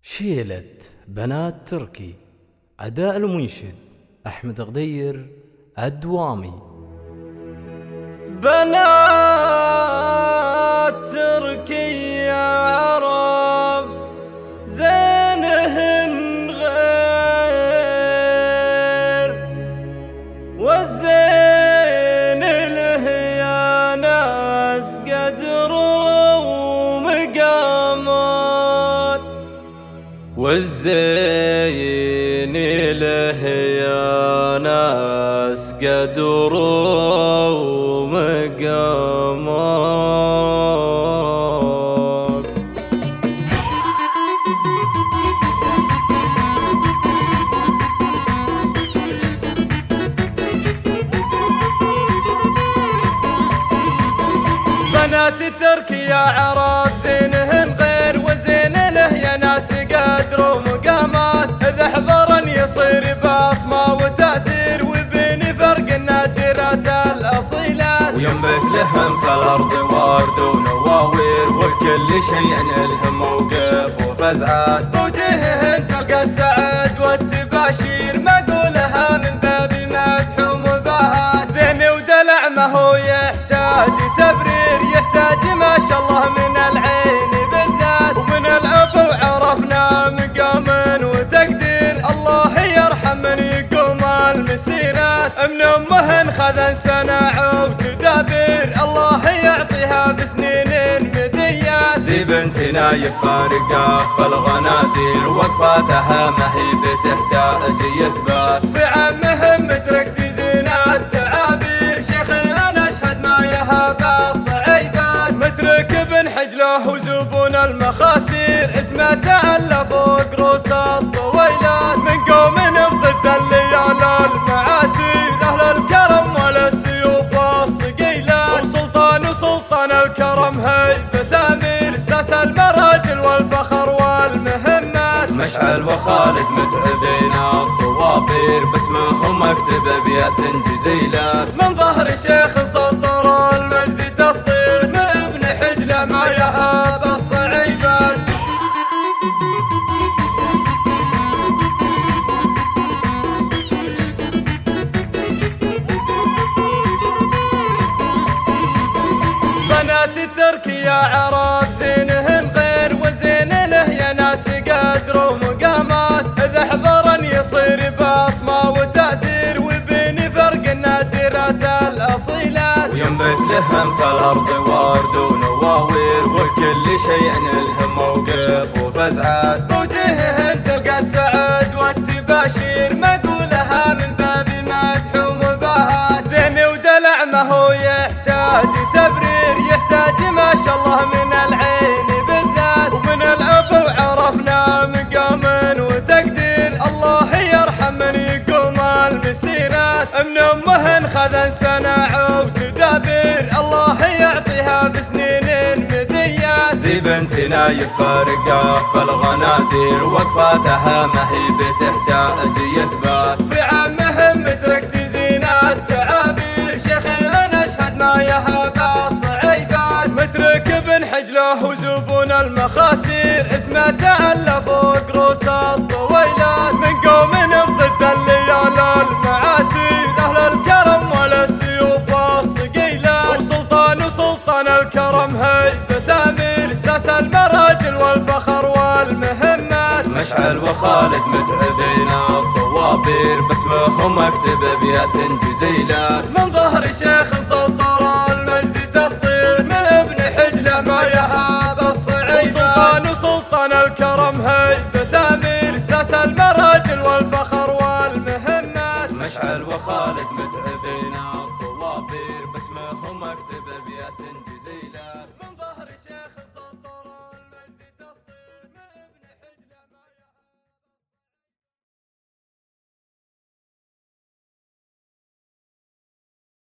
شيلة بنات تركي. أداء المنشد أحمد غدير الدوامي. بنات تركي يا عرب زينهن غير، والزين له يا ناس قدر ومقامات، والزين له يا ناس قدر ومقامات. بنات تركي يا عرب زينهن غير، وزين له يا ناس قدر ومقامات. إذا حضرن يصير بصمة وتأثير، وبين فرق النادرات الأصيلات، وينبت لهم في الأرض ورد ونواوير، وفي كل شيء لهم موقف وفزعات. وجههن تلقى السعد والتباشير، مقولها من باب مدح ومباهاة. زين ودلع ما هو يحتاج تبرير، يحتاج ما شاء الله من العين بالذات، ومن الأب وعرفنا مقام وتقدير. الله يرحم من يقوم المسيرات، من أمهن خذن سنة وتدابير. الله يعطيها بسنين مديات، ذي بنتنا يفارقها في الغنادير، وقفاتها ما هي بتحتاج يثبات. في عمهم متركت زينات تعابير، شيخنا نشهد ما يهاب الصعيبات. مترك بن حجله وزبون المخاسير، اسمه تعلى فوق روس الطويلات. من قوم ضد الليال المعاشير، أهل الكرم والسيوف الصقيلات. وسلطان الكرم هيبة أمير، ساس المراجل والفخر والمهمات. مشعل وخالد متعبين الطوابير، باسمهم اكتب ابيات جزيلات. من ظهر شيخ سطر المجد تسطير، من ابن حجله ما يهاب الصعيبات. بنات تركي يا عرب زينهن غير، وزين له يا ناس قدر ومقامات. إذا حضرن يصير بصمة وتأثير، وبين فرق النادرات الأصيلات، وينبت لهم في الأرض ورد ونواوير، وفي كل شيء لهم موقف وفزعات. وجههن تلقى السعد والتباشير، مقولها من باب مدح ومباهاة. زين ودلع ما هو يحتاج تبرير، يحتاج ما شاء الله من العين بالذات، ومن الأب وعرفنا مقام وتقدير. الله يرحم من يقوم المسيرات، من أمهن خذن سنة وتدابير. الله يعطيها بسنين مديات، ذي بنتنا يفارقها في الغنادير، وقفاتها ما هي بتحتاج يثبات. في عمهم متركت زينات تعابير، شيخنا نشهد ما يهاب الصعيبات. مترك بن حجله وزبون المخاسير، اسمه تعلى فوق روس الطويلات. من قوم ضد الليال المعاشير، أهل الكرم والسيوف الصقيلات. وسلطان الكرم هيبة أمير، ساس المراجل والفخر والمهمات. مشعل وخالد متعبين الطوابير، باسمهم اكتب ابيات جزيلات. من ظهر شيخ سطر المجد تسطير، من ابن حجله ما يهاب الصعيبات. وسلطان الكرم هيبة أمير، ساس المراجل والفخر والمهمات. مشعل وخالد متعبين الطوابير، باسمهم اكتب ابيات